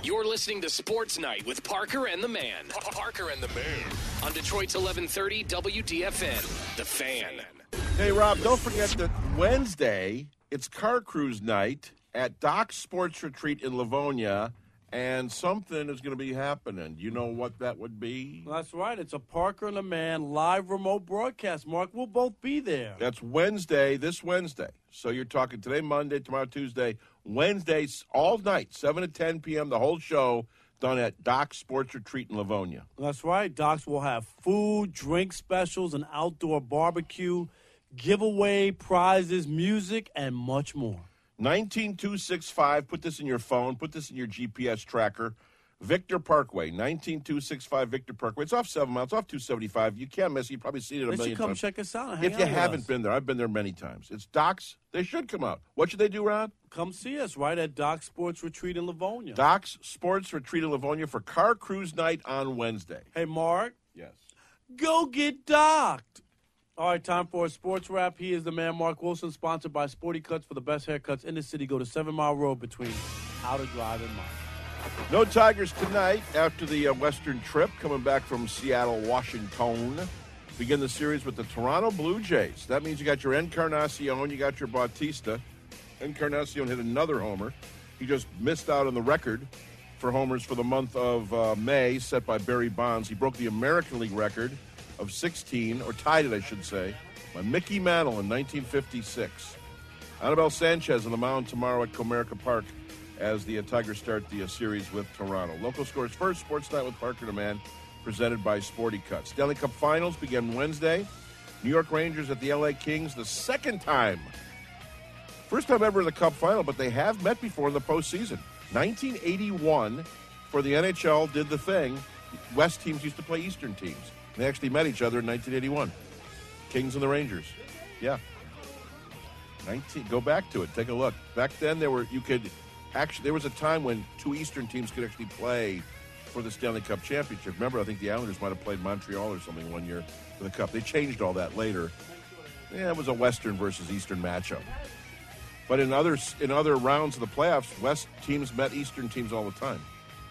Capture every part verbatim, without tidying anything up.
You're listening to Sports Night with Parker and the Man. Parker and the Man. On Detroit's eleven thirty W D F N, The Fan. Hey, Rob, don't forget that Wednesday, it's Car Cruise Night at Doc's Sports Retreat in Livonia, and something is going to be happening. Do you know what that would be? That's right. It's a Parker and the Man live remote broadcast, Mark. We'll both be there. That's Wednesday, this Wednesday. So you're talking today, Monday, tomorrow, Tuesday. Wednesday, all night, seven to ten p.m., the whole show done at Doc's Sports Retreat in Livonia. That's right. Doc's will have food, drink specials, an outdoor barbecue, giveaway, prizes, music, and much more. nineteen two sixty-five, put this in your phone, put this in your G P S tracker. Victor Parkway, nineteen two sixty-five Victor Parkway. It's off seven miles, off two seventy-five. You can't miss it. You've probably seen it a They million should come times. check us out and hang If you out with haven't us. been there, I've been there many times. It's Doc's. They should come out. What should they do, Rod? Come see us right at Doc's Sports Retreat in Livonia. Doc's Sports Retreat in Livonia for Car Cruise Night on Wednesday. Hey, Mark. Yes. Go get docked. All right, time for a sports wrap. He is the man, Mark Wilson, sponsored by Sporty Cuts for the best haircuts in the city. Go to Seven Mile Road between Outer Drive and Mile. No Tigers tonight after the uh, Western trip, coming back from Seattle, Washington. Begin the series with the Toronto Blue Jays. That means you got your Encarnacion, you got your Bautista. Encarnacion hit another homer. He just missed out on the record for homers for the month of uh, May, set by Barry Bonds. He broke the American League record of sixteen, or tied it, I should say, by Mickey Mantle in nineteen fifty-six. Anibal Sanchez on the mound tomorrow at Comerica Park as the uh, Tigers start the uh, series with Toronto. Local scores first, Sports Night with Parker and the Man, presented by Sporty Cuts. Stanley Cup Finals begin Wednesday. New York Rangers at the L A Kings, the second time. First time ever in the Cup Final, but they have met before in the postseason. nineteen eighty-one, for the N H L did the thing. West teams used to play Eastern teams. They actually met each other in nineteen eighty-one. Kings and the Rangers. Yeah. nineteen Go back to it. Take a look. Back then, there were you could actually there was a time when two Eastern teams could actually play for the Stanley Cup championship. Remember, I think the Islanders might have played Montreal or something one year for the Cup. They changed all that later. Yeah, it was a Western versus Eastern matchup. But in other in other rounds of the playoffs, West teams met Eastern teams all the time.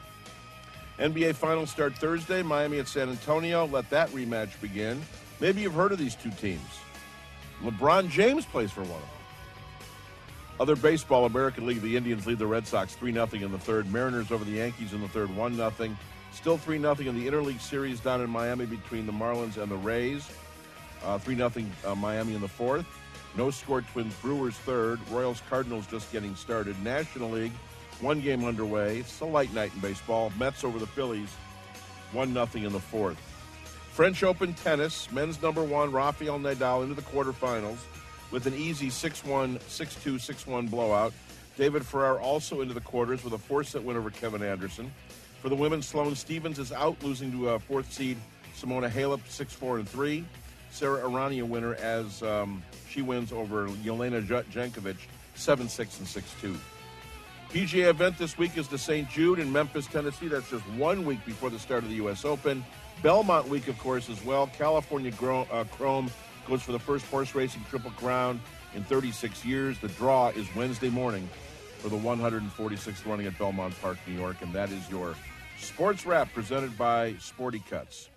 N B A Finals start Thursday, Miami at San Antonio. Let that rematch begin. Maybe you've heard of these two teams. LeBron James plays for one of them. Other baseball, American League, the Indians lead the Red Sox three nothing in the third. Mariners over the Yankees in the third, one nothing. Still three nothing in the Interleague Series down in Miami between the Marlins and the Rays. Uh, three nothing uh, Miami in the fourth. No score Twins Brewers third. Royals Cardinals just getting started. National League, one game underway. It's a light night in baseball. Mets over the Phillies, one nothing in the fourth. French Open tennis, men's number one, Rafael Nadal, into the quarterfinals with an easy six one, six two, six one blowout. David Ferrer also into the quarters with a four-set win over Kevin Anderson. For the women, Sloane Stephens is out, losing to a fourth seed Simona Halep, six four and three. Sarah Arani a winner as um, she wins over Jelena Jankovic, seven six and six two. P G A event this week is the Saint Jude in Memphis, Tennessee. That's just one week before the start of the U S Open. Belmont Week, of course, as well. California Gro- uh, Chrome goes for the first horse racing Triple Crown in thirty-six years. The draw is Wednesday morning for the one hundred forty-sixth running at Belmont Park, New York. And that is your sports wrap presented by Sporty Cuts.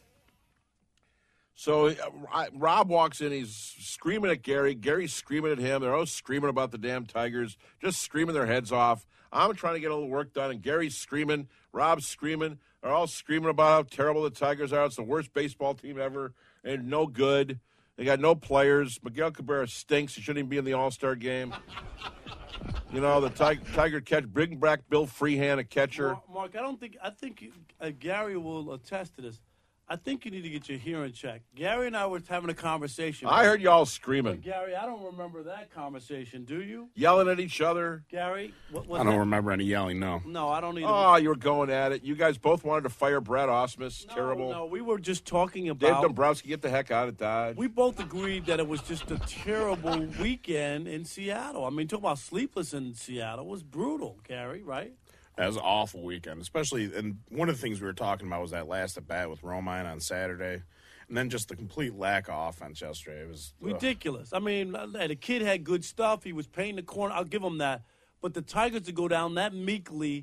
So uh, Rob walks in, he's screaming at Gary. Gary's screaming at him. They're all screaming about the damn Tigers, just screaming their heads off. I'm trying to get a little work done, and Gary's screaming. Rob's screaming. They're all screaming about how terrible the Tigers are. It's the worst baseball team ever, and no good. They got no players. Miguel Cabrera stinks. He shouldn't even be in the All-Star game. You know, the tig- Tiger catch, bring back Bill Freehan, a catcher. Mark, Mark, I don't think, I think uh, Gary will attest to this. I think you need to get your hearing checked. Gary and I were having a conversation. I heard y'all screaming. But Gary, I don't remember that conversation, do you? Yelling at each other. Gary? What, I don't that? remember any yelling, no. No, I don't either. Oh, you were going at it. You guys both wanted to fire Brad Osmus. no, Terrible. No, we were just talking Dave about... Dombrowski, get the heck out of Dodge. We both agreed that it was just a terrible weekend in Seattle. I mean, talk about sleepless in Seattle. It was brutal, Gary, right? That was an awful weekend, especially, and one of the things we were talking about was that last at bat with Romine on Saturday, and then just the complete lack of offense yesterday. It was ugh. Ridiculous. I mean, the kid had good stuff. He was painting the corner. I'll give him that. But the Tigers to go down that meekly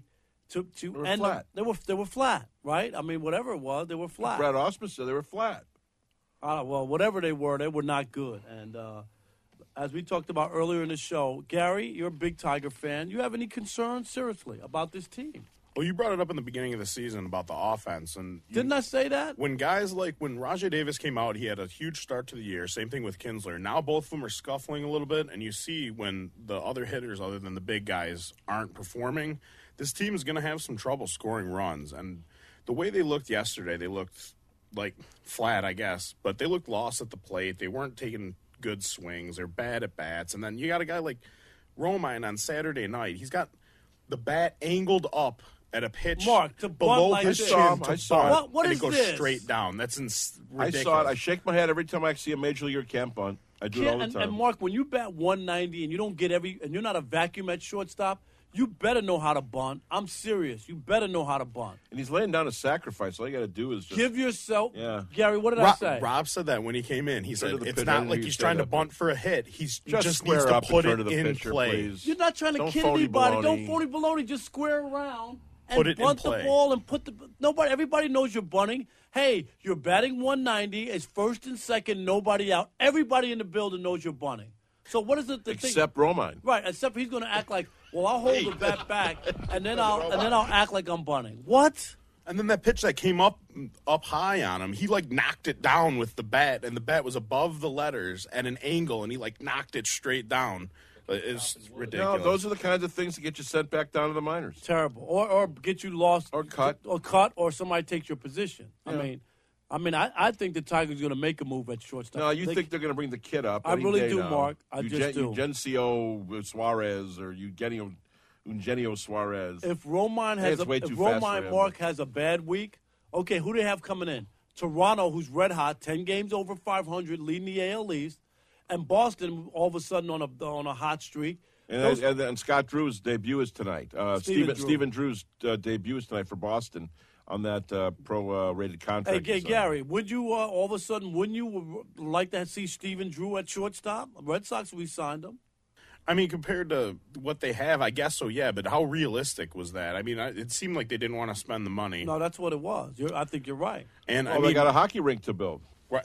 to to They were end flat. They were they were flat, right? I mean, whatever it was, they were flat. Brad Ausmus said they were flat. Uh, well, whatever they were, they were not good. And uh, as we talked about earlier in the show, Gary, you're a big Tiger fan. You have any concerns, seriously, about this team? Well, you brought it up in the beginning of the season about the offense, and you, Didn't I say that? when guys like when Rajai Davis came out, he had a huge start to the year. Same thing with Kinsler. Now both of them are scuffling a little bit, and you see when the other hitters, other than the big guys, aren't performing, this team is going to have some trouble scoring runs. And the way they looked yesterday, they looked like flat, I guess, but they looked lost at the plate. They weren't taking good swings. They're bad at bats. And then you got a guy like Romine on Saturday night. He's got the bat angled up at a pitch Mark, to bunt below like his this. chin I saw him. to I saw bunt, it. What- what and is it goes this? straight down. That's ins- I ridiculous. saw it. I shake my head every time I see a major leaguer can't bunt. I do it all Can't- the and, time. and Mark, when you bat one ninety and you don't get every, and you're not a vacuum at shortstop, you better know how to bunt. I'm serious. You better know how to bunt. And he's laying down a sacrifice. All you got to do is just Give yourself, Yeah. Gary. What did I Rob, say? Rob said that when he came in. He Turn said to the it's pitch. not I didn't like hear he's you trying say to that, bunt for a hit. He's he just, just square needs to up put and turn it to the in pitcher, play. please. You're not trying to Don't kid phony anybody. baloney. Don't phony baloney. Just square around and Put it in bunt the play. ball and put the nobody. Everybody knows you're bunting. Hey, you're batting one ninety. It's first and second. Nobody out. Everybody in the building knows you're bunting. So what is it? The thing? Except Romine. Right, except he's going to act like, well, I'll hold the bat back, and then I'll and then I'll act like I'm bunting. What? And then that pitch that came up up high on him, he like knocked it down with the bat, and the bat was above the letters at an angle, and he like knocked it straight down. It's No, ridiculous. those are the kinds of things that get you sent back down to the minors. Terrible. Or or get you lost. Or cut. Or cut, or somebody takes your position. I mean, I mean, I, I think the Tigers are going to make a move at shortstop. No, you They- think they're going to bring the kid up? I any really day do, now. Mark. I just do. Eugenio Suarez or Eugenio, Eugenio Suarez. if Romine Hey, has it's a, way if too fast for Romine him. Mark has a bad week, okay, who do they have coming in? Toronto, who's red hot, ten games over five hundred, leading the A L East, and Boston all of a sudden on a on a hot streak. And, Those- and, and Scott Drew's debut is tonight. Uh, Stephen Stephen, Drew. Stephen Drew's uh, debut is tonight for Boston on that uh, pro-rated Hey, contract. G- he signed. Gary, would you uh, all of a sudden wouldn't you like to see Stephen Drew at shortstop? Red Sox, we signed him. I mean, compared to what they have, I guess so, yeah, but how realistic was that? I mean, I, it seemed like they didn't want to spend the money. No, that's what it was. You're, I think you're right. And Oh, I they mean, got a hockey rink to build. right-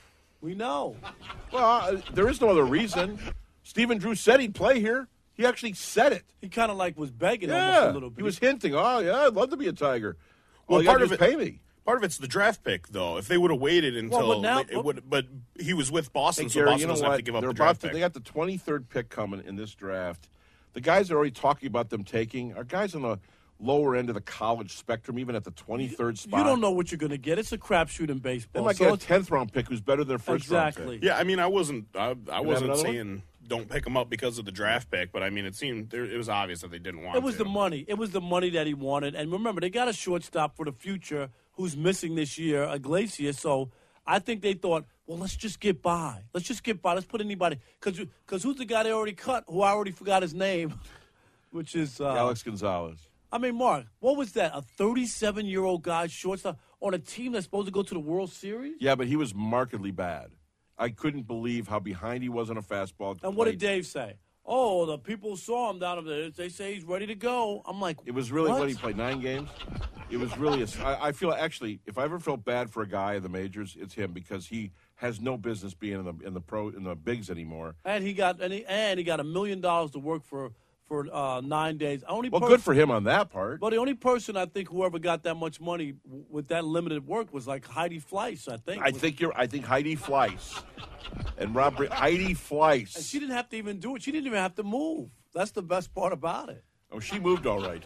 We know. Well, uh, there is no other reason. Stephen Drew said he'd play here. He actually said it. He kind of like was begging almost Yeah, a little bit. he was hinting. Oh, yeah, I'd love to be a Tiger. Well, Well, you part part of of it- pay me. part of it's the draft pick, though. If they would have waited until but now- it would, but he was with Boston, Hey, so Gary, Boston you know doesn't have what? to give up They're the about draft to, pick. they got the twenty-third pick coming in this draft. The guys are already talking about them taking are guys on the lower end of the college spectrum, even at the twenty-third spot. You don't know what you're going to get. It's a crapshoot in They baseball. might so get a it's- tenth round pick who's better than their first round Exactly. pick. Yeah, I mean, I wasn't, I, I wasn't another one? saying don't pick him up because of the draft pick, but I mean, it seemed there, it was obvious that they didn't want. It was to. the money. It was the money that he wanted. And remember, they got a shortstop for the future who's missing this year, Iglesias. So I think they thought, well, let's just get by. Let's just get by. Let's put anybody. Because who's the guy they already cut, who I already forgot his name, which is uh, Alex Gonzalez. I mean, Mark, what was that? A thirty-seven-year-old guy shortstop on a team that's supposed to go to the World Series? Yeah, but he was markedly bad. I couldn't believe how behind he was on a fastball. at the And what did plate. Dave say? Oh, the people saw him down there. They say he's ready to go. I'm like, It was really what? what he played nine games. It was really. A, I, I feel actually, if I ever felt bad for a guy in the majors, it's him because he has no business being in the in the pro in the bigs anymore. And he got and he, and he got a million dollars to work for for uh, nine days. Only Well, per- good for him on that part. But the only person I think whoever got that much money w- with that limited work was like Heidi Fleiss. I think. I think you're. I think Heidi Fleiss and Rob Br- Heidi Fleiss. And she didn't have to even do it. She didn't even have to move. That's the best part about it. Oh, she moved all right.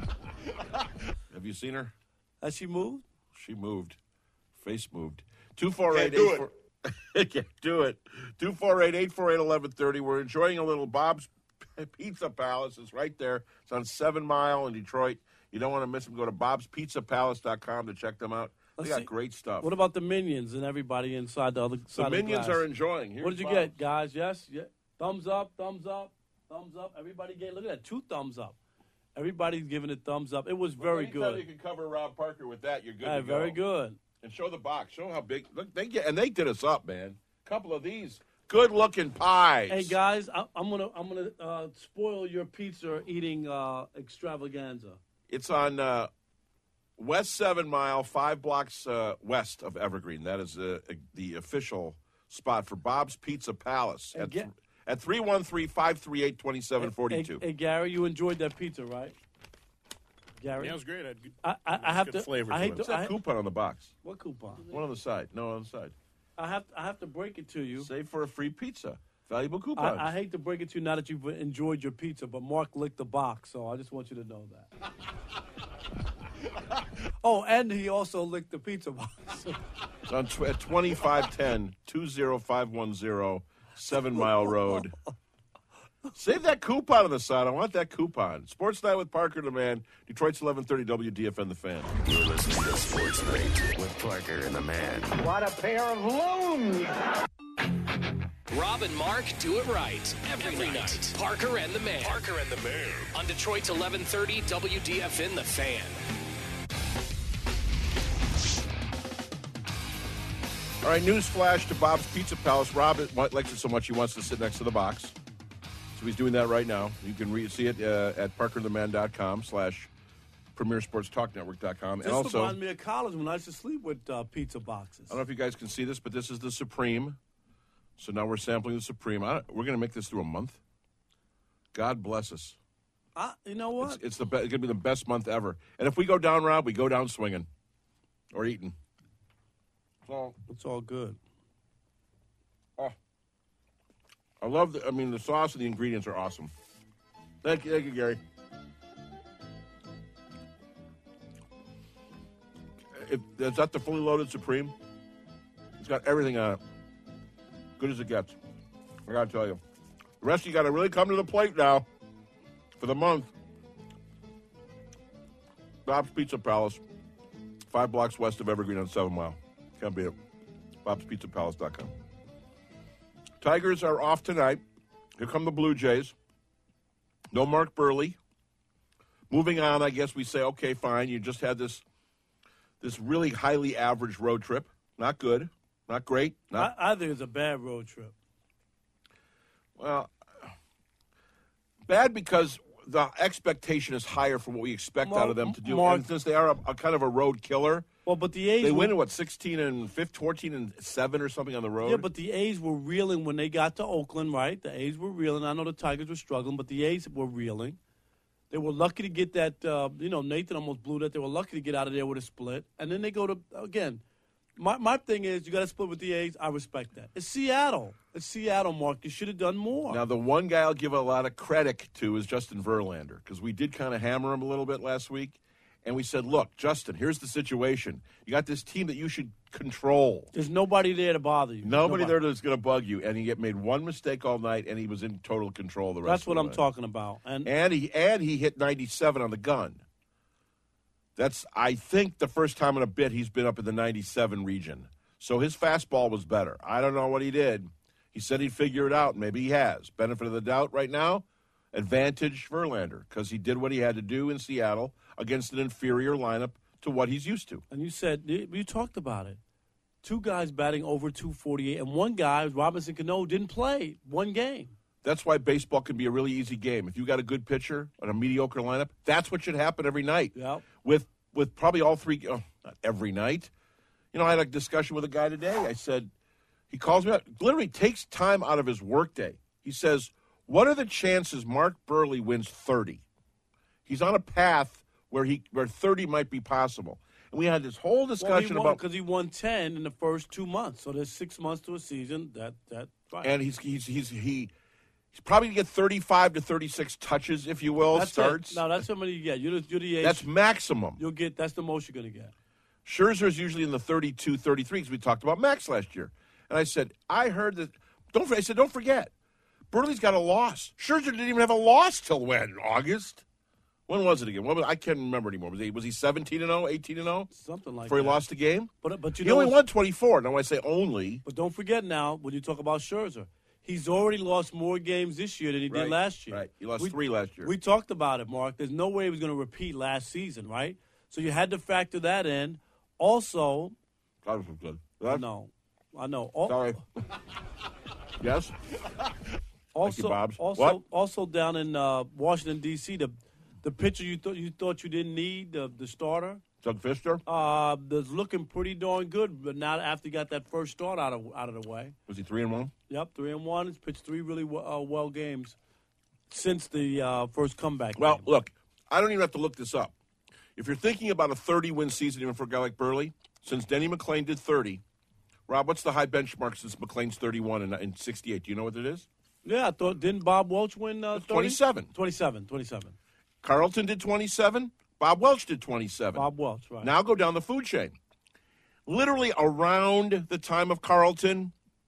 Have you seen her? Has she moved? She moved. Face moved. Two four eight Can't do eight four. Can't do it. Two four eight eight four eight eleven thirty. We're enjoying a little Bob's Pizza Palace. It's right there. It's on Seven Mile in Detroit. You don't want to miss them. Go to bob's pizza palace dot com to check them out. They Let's got see. great stuff. What about the Minions and everybody inside the other the side Minions of the glass? are enjoying. Here's What did you Bob's. get, guys? Yes? Yeah. Thumbs up, thumbs up, thumbs up. Everybody gave, look at that, two thumbs up. Everybody's giving it thumbs up. It was very Anytime good. you can cover Rob Parker with that, you're good Hey, to go. very good. And show the box. Show how big. Look, they get and they did us up, man. A couple of these good-looking pies. Hey guys, I, I'm gonna I'm gonna uh, spoil your pizza eating uh, extravaganza. It's on uh, West Seven Mile, five blocks uh, west of Evergreen. That is uh, the official spot for Bob's Pizza Palace at, th- at three one three, five three eight, two seven four two. Hey, hey, Gary, you enjoyed that pizza, right? Gary? Yeah, it was great. I, had good, I, I, I have good to. flavor I to hate it. to. What's that I, coupon on the box? what coupon? One on the side. No, on the side. I have. I have to break it to you. Save for a free pizza. Valuable coupons. I, I hate to break it to you now that you've enjoyed your pizza, but Mark licked the box, so I just want you to know that. Oh, and he also licked the pizza box. It's on tw- at twenty-five ten, two oh five one oh, Seven Mile Road. Save that coupon on the side. I want that coupon. Sports Night with Parker and the Man. Detroit's eleven thirty W D F N The Fan. You're listening to Sports Night with Parker and the Man. What a pair of loons! Rob and Mark do it right every, every night. night. Parker and the Man. Parker and the Man. On Detroit's eleven thirty W D F N The Fan. All right, news flash to Bob's Pizza Palace. Rob likes it so much he wants to sit next to the box. So he's doing that right now. You can re- see it uh, at parker the man dot com slash premier sports talk network dot com. This and also, reminds me of college when I used to sleep with uh, pizza boxes. I don't know if you guys can see this, but this is the Supreme. So now we're sampling the Supreme. I we're going to make this through a month. God bless us. Uh, you know what? It's, it's the be- it's going to be the best month ever. And if we go down, Rob, we go down swinging or eating. So it's all good. Oh, I love the. I mean, the sauce and the ingredients are awesome. Thank you, thank you, Gary. If, is that the fully loaded Supreme? It's got everything on it. Good as it gets. I gotta tell you. The rest of you gotta really come to the plate now for the month. Bob's Pizza Palace, five blocks west of Evergreen on Seven Mile. Can't beat it. Bob's Pizza Palace dot com. Tigers are off tonight. Here come the Blue Jays. No Mark Burley. Moving on, I guess we say, okay, fine. You just had this this really highly average road trip. Not good. Not great. Not, I, I think it's a bad road trip. Well, bad because the expectation is higher for what we expect Mark, out of them to do. Mark, and since they are a, a kind of a road killer, well, but the A's they were, win at what sixteen and fifteen, fourteen and seven or something on the road. Yeah, but the A's were reeling when they got to Oakland, right? The A's were reeling. I know the Tigers were struggling, but the A's were reeling. They were lucky to get that. Uh, you know, Nathan almost blew that. They were lucky to get out of there with a split, and then they go to again. My my thing is, you got to split with the A's. I respect that. It's Seattle. It's Seattle, Mark. You should have done more. Now, the one guy I'll give a lot of credit to is Justin Verlander, because we did kind of hammer him a little bit last week. And we said, look, Justin, here's the situation. You got this team that you should control. There's nobody there to bother you. Nobody, nobody. there that's going to bug you. And he get made one mistake all night, and he was in total control of the rest That's of what the I'm night. talking about. And, and he and he hit ninety-seven on the gun. That's, I think, the first time in a bit he's been up in the ninety-seven region. So his fastball was better. I don't know what he did. He said he'd figure it out. Maybe he has. Benefit of the doubt right now, advantage Verlander, because he did what he had to do in Seattle against an inferior lineup to what he's used to. And you said, you talked about it. Two guys batting over two forty-eight, and one guy, Robinson Cano, didn't play one game. That's why baseball can be a really easy game. If you got a good pitcher and a mediocre lineup, that's what should happen every night. Yep. With with probably all three, oh, not every night. You know, I had a discussion with a guy today. I said, he calls me out, literally takes time out of his workday. He says, what are the chances Mark Burley wins thirty? He's on a path where he where thirty might be possible. And we had this whole discussion well, about because he won ten in the first two months. So there's six months to a season. That that right. And he's he's he's he he's probably gonna get thirty-five to thirty-six touches, if you will, that's starts. It. No, that's how many you get. You're the, you're the age. That's maximum. You'll get. That's the most you're gonna get. Scherzer's usually in the thirty-two, thirty-three, because we talked about Max last year. And I said, I heard that. Don't. I said, don't forget, Burley's got a loss. Scherzer didn't even have a loss till when? August. When was it again? What was, I can't remember anymore. Was he was he seventeen and oh, eighteen and oh? Something like before that. Before he lost the game? But but you he know only won twenty-four. Now I say only. But don't forget now, when you talk about Scherzer, he's already lost more games this year than he right, did last year. Right. He lost we, three last year. We talked about it, Mark. There's no way he was going to repeat last season, right? So you had to factor that in. Also, God was good. I know. I know. All, Sorry. Yes? Also, you, Bob's. also, What? also down in uh, Washington, D C, the the pitcher you thought you thought you didn't need, the the starter, Doug Fister? uh, is looking pretty darn good. But now after he got that first start out of out of the way, Was he three and one? yep, three and one. He's pitched three really well, uh, well games since the uh, first comeback. Well, game. look, I don't even have to look this up. If you're thinking about a thirty-win season, even for a guy like Burley, since Denny McLain did thirty, Rob, what's the high benchmark since McLain's thirty-one in, in sixty-eight? Do you know what it is? yeah, I thought didn't Bob Welch win uh, thirty? twenty-seven. twenty-seven, twenty-seven. Carlton did twenty-seven. Bob Welch did twenty-seven. Bob Welch, right? Now go down the food chain. Literally around the time of Carlton,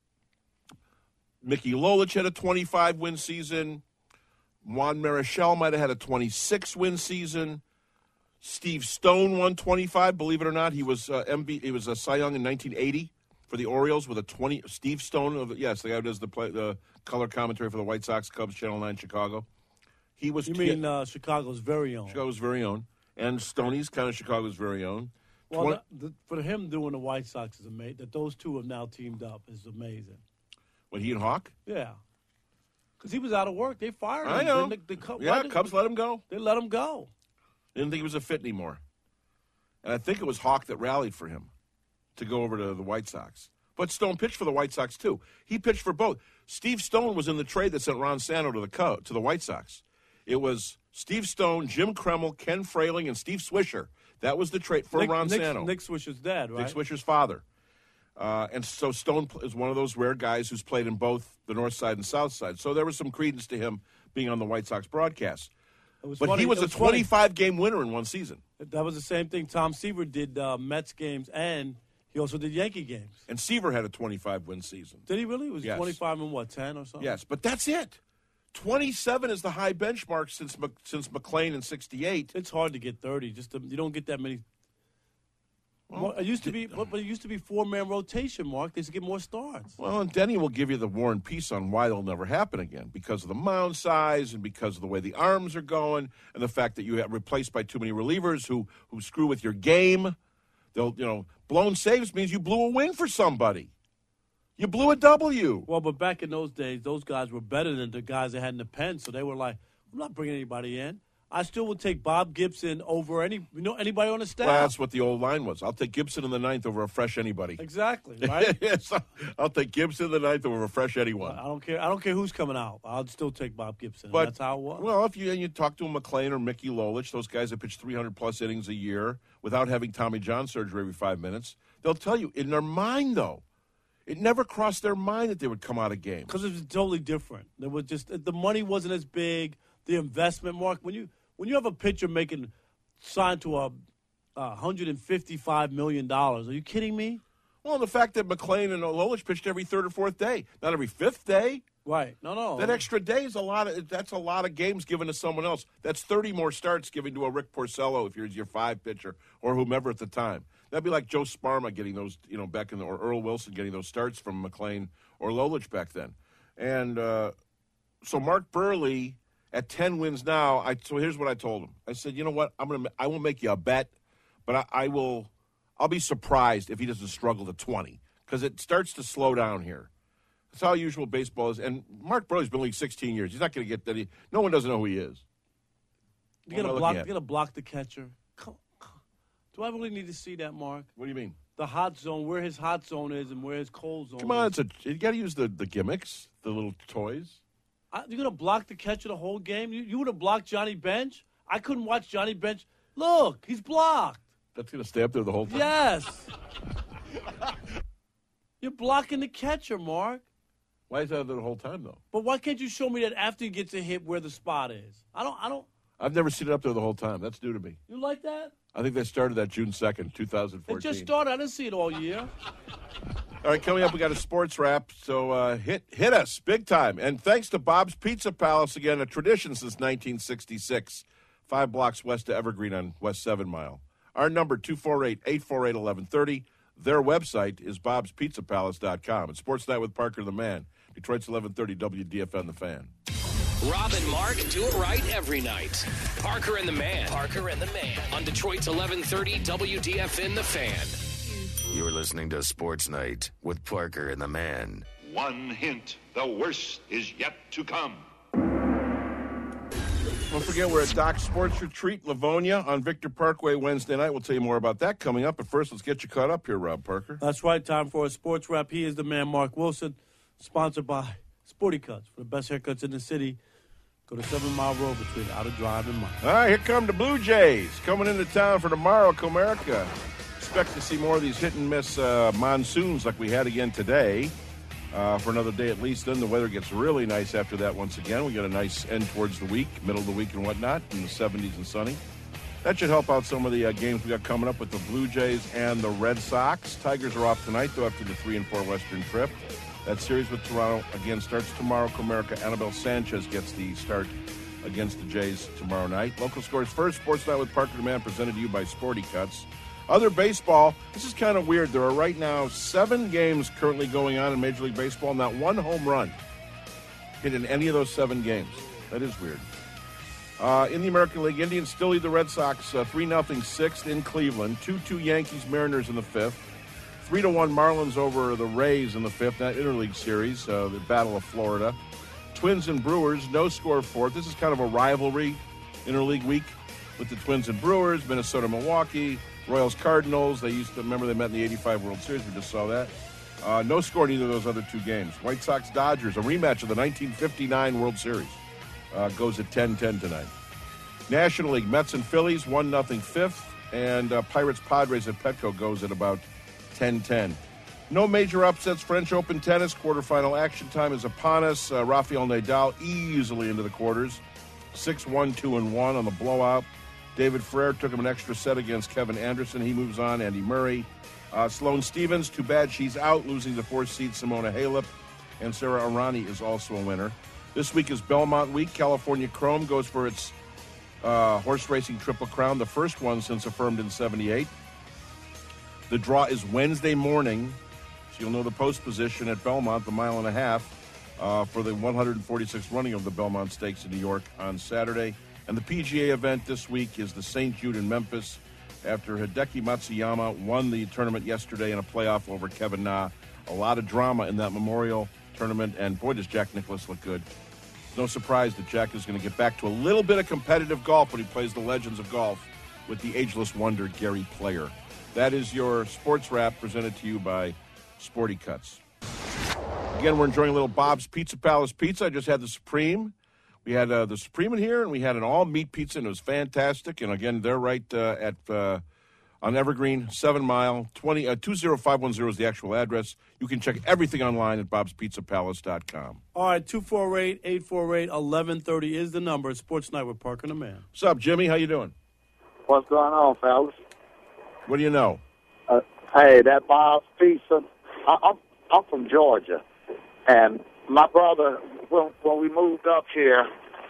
Mickey Lolich had a twenty-five-win season. Juan Marichal might have had a twenty-six-win season. Steve Stone won twenty-five. Believe it or not, he was uh, M V. He was a Cy Young in nineteen eighty for the Orioles with a twenty. Steve Stone, of yes, the guy who does the play, the color commentary for the White Sox, Cubs, Channel Nine, Chicago. He was. You mean uh, Chicago's very own? Chicago's very own, and Stoney's kind of Chicago's very own. Well, twenty the, the, for him doing the White Sox is amazing. That those two have now teamed up is amazing. What, he and Hawk? Yeah, because he was out of work. They fired him. I know. They, the, the, yeah, did, Cubs let him go. They let him go. Didn't think he was a fit anymore. And I think it was Hawk that rallied for him to go over to the White Sox. But Stone pitched for the White Sox, too. He pitched for both. Steve Stone was in the trade that sent Ron Santo to the Co- to the White Sox. It was Steve Stone, Jim Kremel, Ken Frayling, and Steve Swisher. That was the trade for Nick, Ron Nick, Santo. Nick Swisher's dad, right? Nick Swisher's father. Uh, and so Stone is one of those rare guys who's played in both the North Side and South Side. So there was some credence to him being on the White Sox broadcast. It was But funny. he was, It a twenty-five-game winner in one season. That was the same thing. Tom Seaver did uh, Mets games, and he also did Yankee games. And Seaver had a twenty-five-win season. Did he really? It was Yes. twenty-five and what, ten or something? Yes, but that's it. twenty-seven is the high benchmark since Mc, since McLean in sixty-eight. It's hard to get thirty. Just to, you don't get that many. Well, it used to be, but but it used to be four-man rotation. Mark, they used to get more starts. Well, and Denny will give you the War and Peace on why it'll never happen again because of the mound size and because of the way the arms are going and the fact that you have replaced by too many relievers who who screw with your game. They'll, you know, blown saves means you blew a win for somebody. You blew a W. Well, but back in those days, those guys were better than the guys that had in the pen, so they were like, "I'm not bringing anybody in." I still would take Bob Gibson over any, you know, anybody on the staff. Well, that's what the old line was. I'll take Gibson in the ninth over a fresh anybody. Exactly, right? Yes, I'll take Gibson in the ninth over a fresh anyone. I don't care. I don't care who's coming out. I'll still take Bob Gibson. But that's how it was. Well, if you and you talk to McLean or Mickey Lolich, those guys that pitch three hundred plus innings a year without having Tommy John surgery every five minutes, they'll tell you in their mind though, it never crossed their mind that they would come out of games because it was totally different. There was just the money wasn't as big. The investment, Mark, when you when you have a pitcher making signed to a uh, hundred and fifty-five million dollars, are you kidding me? Well, the fact that McLean and Lolich pitched every third or fourth day, not every fifth day. Right. No, no. That extra day is a lot of. That's a lot of games given to someone else. That's thirty more starts given to a Rick Porcello if you're your five pitcher or whomever at the time. That'd be like Joe Sparma getting those, you know, back in the, or Earl Wilson getting those starts from McLean or Lolich back then. And uh, so Mark Burley at ten wins now. I so here's what I told him. I said, you know what? I'm gonna. I won't make you a bet, but I, I will. I'll be surprised if he doesn't struggle to twenty because it starts to slow down here. That's how usual baseball is. And Mark Burley's been in the league sixteen years. He's not going to get that. He, no one doesn't know who he is. You're gonna block. You're gonna block the catcher. Come, come. Do I really need to see that, Mark? What do you mean? The hot zone, where his hot zone is, and where his cold zone. Come on, is. it's a. You got to use the, the gimmicks, the little toys. I, you're gonna block the catcher the whole game. You, you would have blocked Johnny Bench. I couldn't watch Johnny Bench. Look, he's blocked. That's going to stay up there the whole time. Yes. You're blocking the catcher, Mark. Why is that the whole time though? But why can't you show me that after he gets a hit where the spot is? I don't. I don't. I've never seen it up there the whole time. That's new to me. You like that? I think they started that June second, two thousand fourteen. It just started. I didn't see it all year. All right, coming up, we got a sports wrap. So uh, hit hit us big time. And thanks to Bob's Pizza Palace again, a tradition since nineteen sixty-six, five blocks west of Evergreen on West Seven Mile. Our number two four eight, eight four eight, eleven thirty. Their website is bobs pizza palace dot com. It's Sports Night with Parker the Man. Detroit's eleven thirty W D F N The Fan. Rob and Mark do it right every night. Parker and the Man. Parker and the Man. On Detroit's eleven thirty W D F N The Fan. You're listening to Sports Night with Parker and the Man. One hint, the worst is yet to come. Don't forget, we're at Doc Sports Retreat, Livonia, on Victor Parkway Wednesday night. We'll tell you more about that coming up. But first, let's get you caught up here, Rob Parker. That's right. Time for a sports wrap. He is the man, Mark Wilson, sponsored by Sporty Cuts. For the best haircuts in the city, go to Seven Mile Road between Outer Drive and Mile. All right, here come the Blue Jays coming into town for tomorrow, Comerica. Expect to see more of these hit-and-miss uh, monsoons like we had again today. Uh, for another day at least. Then the weather gets really nice after that once again. We got a nice end towards the week, middle of the week and whatnot, in the seventies and sunny. That should help out some of the uh, games we got coming up with the Blue Jays and the Red Sox. Tigers are off tonight, though, after the three and four Western trip. That series with Toronto, again, starts tomorrow. Comerica, Anibal Sanchez gets the start against the Jays tomorrow night. Local scores first. Sports Night with Parker DeMann, presented to you by Sporty Cuts. Other baseball, this is kind of weird. There are right now seven games currently going on in Major League Baseball. Not one home run hit in any of those seven games. That is weird. Uh, in the American League, Indians still lead the Red Sox uh, three nothing sixth in Cleveland. two two Yankees, Mariners in the fifth. three to one Marlins over the Rays in the fifth, that interleague series, uh, the Battle of Florida. Twins and Brewers, no score fourth. This is kind of a rivalry interleague week with the Twins and Brewers, Minnesota, Milwaukee. Royals, Cardinals, they used to, remember they met in the eighty-five World Series, we just saw that. Uh, no score in either of those other two games. White Sox, Dodgers, a rematch of the nineteen fifty-nine World Series, uh, goes at ten ten tonight. National League, Mets and Phillies, one nothing fifth, and uh, Pirates, Padres at Petco goes at about ten ten. No major upsets. French Open tennis, quarterfinal action time is upon us. Uh, Rafael Nadal easily into the quarters, six one, two and one on the blowout. David Ferrer took him an extra set against Kevin Anderson. He moves on. Andy Murray. Uh, Sloane Stephens, too bad she's out, losing the fourth seed Simona Halep. And Sarah Arani is also a winner. This week is Belmont Week. California Chrome goes for its uh, horse racing Triple Crown, the first one since affirmed in seventy-eight. The draw is Wednesday morning, so you'll know the post position at Belmont, the mile and a half, uh, for the one hundred forty-sixth running of the Belmont Stakes in New York on Saturday. And the P G A event this week is the Saint Jude in Memphis after Hideki Matsuyama won the tournament yesterday in a playoff over Kevin Na. A lot of drama in that Memorial tournament, and boy, does Jack Nicklaus look good. No surprise that Jack is going to get back to a little bit of competitive golf when he plays the Legends of Golf with the ageless wonder Gary Player. That is your sports wrap presented to you by Sporty Cuts. Again, we're enjoying a little Bob's Pizza Palace pizza. I just had the Supreme. We had uh, the Supreme in here, and we had an all-meat pizza, and it was fantastic. And, again, they're right uh, at uh, on Evergreen, seven mile, twenty, uh, two zero five one zero is the actual address. You can check everything online at bobs pizza palace dot com. All right, two four eight, eight four eight, one one three zero is the number. It's Sports Night with Parker and the Man. What's up, Jimmy? How you doing? What's going on, fellas? What do you know? Uh, hey, that Bob's Pizza. I, I'm I'm from Georgia, and my brother, when when we moved up here,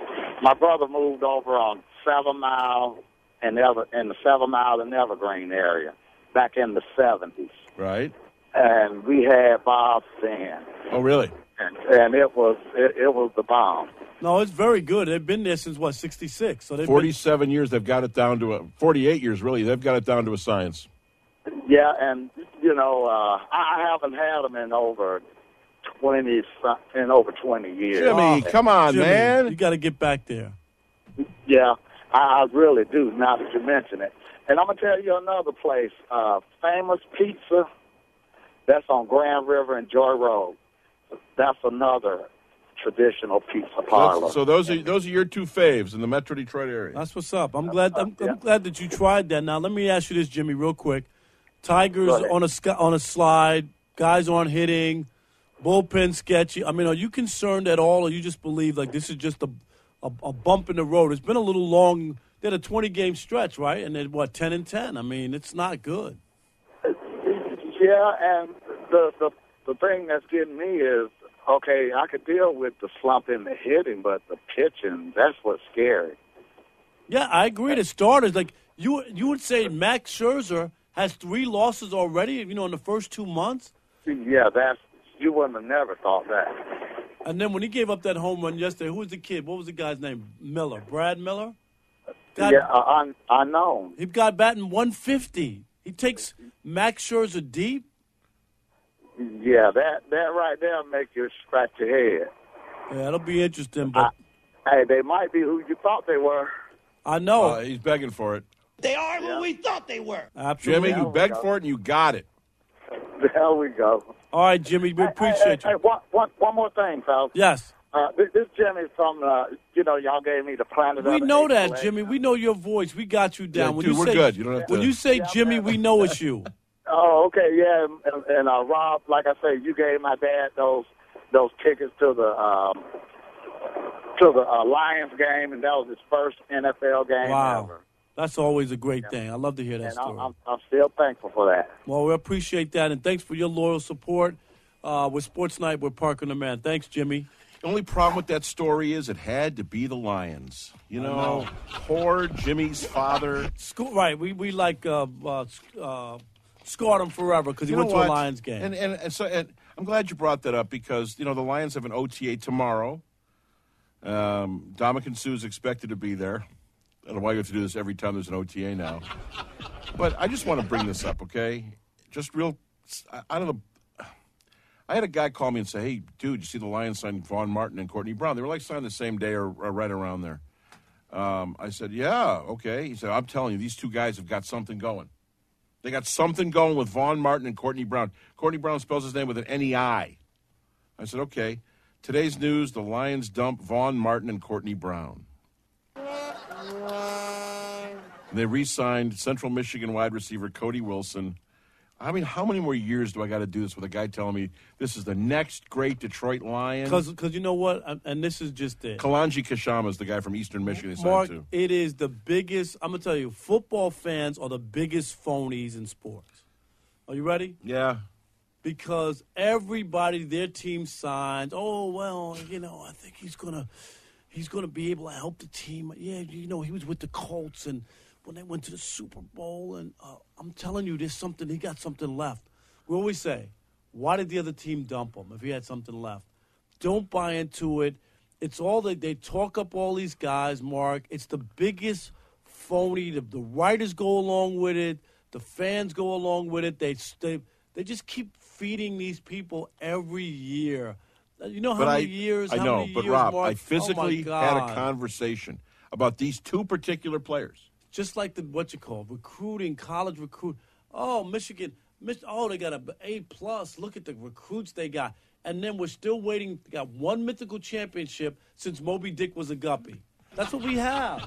my brother moved over on Seven Mile and Ever in the Seven Mile and Evergreen area back in the seventies, Right. and we had Bob's then, Oh, really? and, and it was it, it was the bomb. No, it's very good. They've been there since, what, sixty-six? So they've forty-seven years, they've got it down to a, forty-eight years, really. They've got it down to a science. Yeah, and you know, uh, I haven't had them in over twenty in over twenty years. Jimmy, come on, Jimmy, man. You got to get back there. Yeah, I, I really do. Now that you mention it, and I'm gonna tell you another place, uh, Famous Pizza. That's on Grand River and Joy Road. That's another traditional pizza parlor. That's, so those are those are your two faves in the Metro Detroit area. That's what's up. I'm glad. I'm, Yeah. I'm glad that you tried that. Now let me ask you this, Jimmy, real quick. Tigers Go ahead. on a sc- on a slide. Guys aren't hitting. Bullpen sketchy. I mean, are you concerned at all, or you just believe like this is just a a, a bump in the road? It's been a little long. They had a twenty game stretch, right? And then what, ten and ten? I mean, it's not good. Yeah, and the the the thing that's getting me is, okay, I could deal with the slump in the hitting, but the pitching, that's what's scary. Yeah, I agree. The starters, like you, you would say Max Scherzer has three losses already. You know, in the first two months. Yeah, that's you wouldn't have never thought that. And then when he gave up that home run yesterday, who was the kid? What was the guy's name? Miller, Brad Miller. Got, yeah, I I know. he got batting one fifty. He takes Max Scherzer deep. Yeah, that that right there make you scratch your head. Yeah, it'll be interesting. But Hey, they might be who you thought they were. I know. Uh, he's begging for it. They are Yeah. who we thought they were. Absolutely. Jimmy, you begged for it and you got it. There we go. All right, Jimmy, we Hey, appreciate hey, you. Hey, one, one, one more thing, fellas. Yes. Uh, this, this Jimmy from, uh, you know, y'all gave me the Planet We of the know Apes that, collection. Jimmy. We know your voice. We got you down. Yeah, when dude, you we're say, good. You don't have When to- you say Yeah, Jimmy, man. we know it's you. Oh, okay, yeah, and, and uh, Rob, like I say, you gave my dad those those tickets to the um, to the uh, Lions game, and that was his first N F L game Wow. ever. That's always a great thing. I love to hear that And story. I'm, I'm, I'm still thankful for that. Well, we appreciate that, and thanks for your loyal support uh, with Sports Night with Parker and the Man. Thanks, Jimmy. The only problem with that story is it had to be the Lions. You know, know. poor Jimmy's father. School, right, we, we like uh, uh, uh, scarred him forever because he You went know to what? a Lions game. And, and, and so and I'm glad you brought that up because, you know, the Lions have an O T A tomorrow. Um, Dominican Sue is expected to be there. I don't know why you have to do this every time there's an O T A now. But I just want to bring this up, okay? Just real, I, I don't know. I had a guy call me and say, hey, dude, you see the Lions signed Vaughn Martin and Courtney Brown? They were like signed the same day or, or right around there. Um, I said, yeah, okay. He said, I'm telling you, these two guys have got something going. They got something going with Vaughn Martin and Courtney Brown. Courtney Brown spells his name with an N E I. I said, okay. Today's news, the Lions dump Vaughn Martin and Courtney Brown. And they re-signed Central Michigan wide receiver Cody Wilson. I mean, how many more years do I got to do this with a guy telling me this is the next great Detroit Lion? Because you know what? And- And this is just it. Kalanji Kashama is the guy from Eastern Michigan they signed Mark, to. it is the biggest. I'm going to tell you, football fans are the biggest phonies in sports. Are you ready? Yeah. Because everybody, their team signs, oh, well, you know, I think he's going to he's gonna be able to help the team. Yeah, you know, he was with the Colts, and when they went to the Super Bowl, and uh, I'm telling you, there's something, he got something left. We always say, why did the other team dump him if he had something left? Don't buy into it. It's all that they talk up all these guys, Mark. It's the biggest phony. The, the writers go along with it. The fans go along with it. They they they just keep feeding these people every year. You know how But I, many years? I how know, many but years, Rob, Mark? I physically oh my had a God. conversation about these two particular players. Just like the what you call recruiting, college recruit. Oh, Michigan. Mich- oh, they got a A plus. Look at the recruits they got, and then we're still waiting. They got one mythical championship since Moby Dick was a guppy. That's what we have.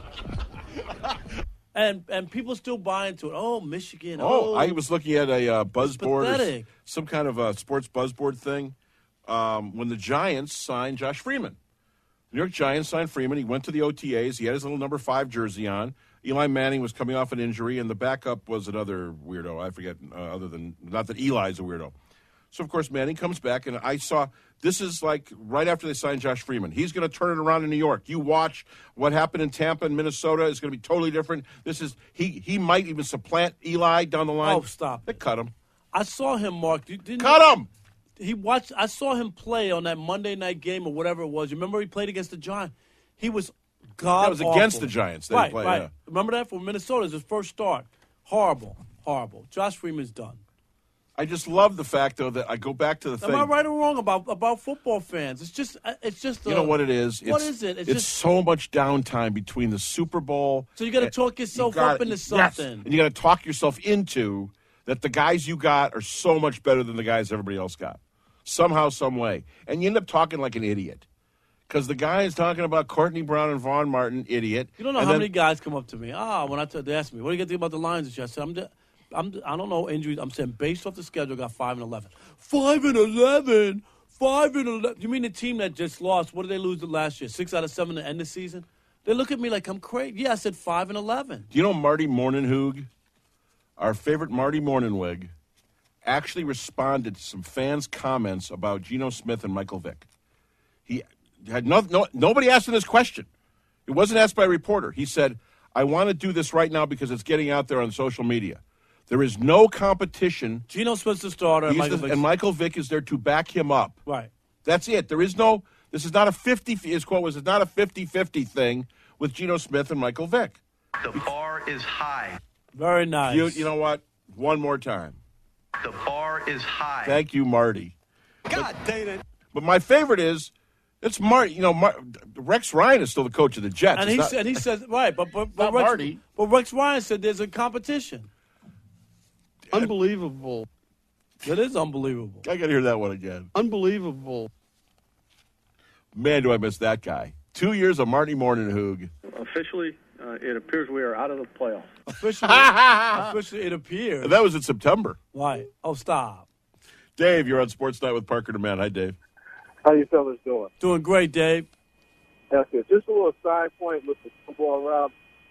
And and people still buy into it. Oh, Michigan. Oh, Oh, I was looking at a uh, buzzboard, or s- pathetic. some kind of a sports buzzboard thing, um, when the Giants signed Josh Freeman. New York Giants signed Freeman. He went to the O T As. He had his little number five jersey on. Eli Manning was coming off an injury, and the backup was another weirdo. I forget, uh, other than, not that Eli's a weirdo. So, of course, Manning comes back, and I saw, this is like right after they signed Josh Freeman. He's going to turn it around in New York. You watch what happened in Tampa and Minnesota. It's going to be totally different. This is, he he might even supplant Eli down the line. Oh, stop They it. cut him. I saw him, Mark. You didn't Cut him! He watched. I saw him play on that Monday night game or whatever it was. You remember he played against the Giants? He was god That was against the Giants they right, played, right. yeah. Remember that for Minnesota? It was his first start. Horrible, horrible. Josh Freeman's done. I just love the fact, though, that I go back to the Am thing. I right or wrong about about football fans? It's just. It's just. You uh, know what it is? What it's, is it? It's It's, just- so much downtime between the Super Bowl. So you gotta and- talk yourself you gotta- up into yes, something. and you got to talk yourself into that the guys you got are so much better than the guys everybody else got. Somehow, some way. And you end up talking like an idiot. Because the guy is talking about Courtney Brown and Vaughn Martin, idiot. You don't know and how then- many guys come up to me. Ah, when I t- they ask me, what do you think about the Lions this year? I said, I'm, de- I'm de- I don't know injuries. I'm saying based off the schedule, got five and eleven. Five and eleven. Five and eleven. You mean the team that just lost? What did they lose the last year? Six out of seven to end the season. They look at me like I'm crazy. Yeah, I said five and eleven. Do you know Marty Morninghoog, our favorite Marty Morningwig, actually responded to some fans' comments about Geno Smith and Michael Vick. He had no, no nobody asked him this question. It wasn't asked by a reporter. He said, I want to do this right now because it's getting out there on social media. There is no competition. Geno Smith's the starter. And He's Michael the- Vick's- and Michael Vick is there to back him up. right. That's it. There is no, this is not a fifty, his quote was, it's not a fifty-fifty thing with Geno Smith and Michael Vick. The bar is high. Very nice. You, you know what? One more time. The bar is high. Thank you, Marty. God dang it. But my favorite is It's Marty. You know, Mar- Rex Ryan is still the coach of the Jets. And It's he not- said, and he says, right, but but, but Not Rex, Marty. but Rex Ryan said there's a competition. Unbelievable. That is unbelievable. I got to hear that one again. Unbelievable. Man, do I miss that guy. Two years of Marty Morninghoog. Officially, uh, it appears we are out of the playoffs. Officially, officially, it appears. That was in September. Right. Oh, stop. Dave, you're on Sports Night with Parker and Matt. Hi, Dave. How you fellas doing? Doing great, Dave. That's good. Just a little side point with the football, Rob.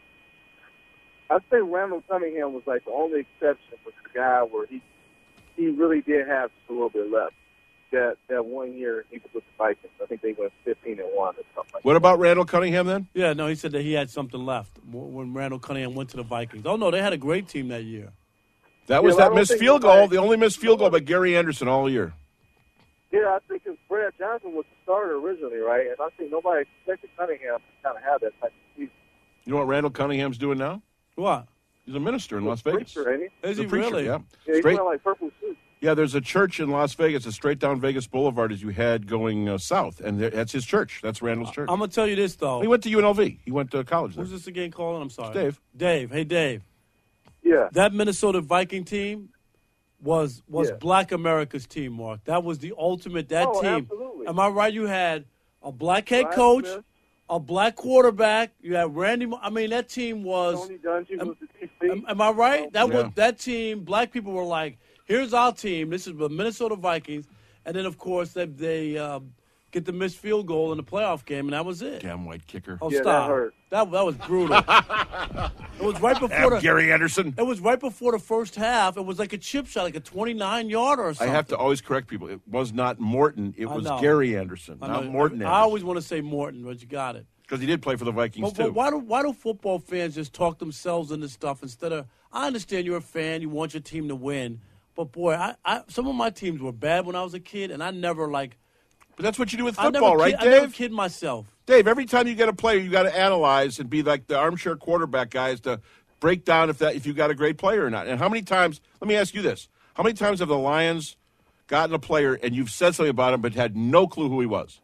I think Randall Cunningham was like the only exception with the guy where he he really did have just a little bit left. That that one year he was with the Vikings. I think they went fifteen and one or something like What that. about Randall Cunningham then? Yeah, no, he said that he had something left when Randall Cunningham went to the Vikings. Oh, no, they had a great team that year. That was Yeah, I that don't missed think field nobody- goal, the only missed field goal by Gary Anderson all year. Yeah, I think because Brad Johnson was the starter originally, right? And I think nobody expected Cunningham to kind of have that type of season. You know what Randall Cunningham's doing now? What? He's a minister in Las Vegas. Preacher, ain't he? Is He's he a preacher, really? Yeah. Yeah, he's Straight, wearing like purple suit. yeah, there's a church in Las Vegas, a straight down Vegas Boulevard as you head going uh, south, and there- that's his church. That's Randall's church. I'm going to tell you this, though. He went to U N L V. He went to college there. Who's this again calling? I'm sorry. Dave. Dave. Hey, Dave. Yeah. That Minnesota Viking team was was Yeah. Black America's team, Mark. That was the ultimate, that Oh, team. absolutely. Am I right? You had a black head Brian coach, Smith. a black quarterback. You had Randy. Mo- I mean, that team was. Tony Dungy Am- was the D C. Am, am I right? That Yeah. was that team. Black people were like, "Here's our team. This is the Minnesota Vikings." And then, of course, they they um, get the missed field goal in the playoff game, and that was it. Damn white kicker. Oh, Yeah, that stop! hurt. That that was brutal. It was right before Damn the. Gary Anderson. It was right before the first half. It was like a chip shot, like a twenty-nine yarder or I something. have to always correct people. It was not Morton. It I was know. Gary Anderson, I not know. Morton I Anderson. always want to say Morton, but you got it. Because he did play for the Vikings, But, but too. why do why do football fans just talk themselves into stuff instead of? I understand you're a fan, you want your team to win, but boy, I, I some of my teams were bad when I was a kid, and I never like. But that's what you do with I football, never right, kid, I never Dave? kid myself. Dave, every time you get a player, you got to analyze and be like the armchair quarterback guys to break down if that if you got a great player or not. And how many times? Let me ask you this: how many times have the Lions gotten a player and you've said something about him but had no clue who he was?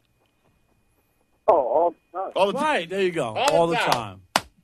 Oh, all the time. All the time. Right, there you go, All the all the time. time.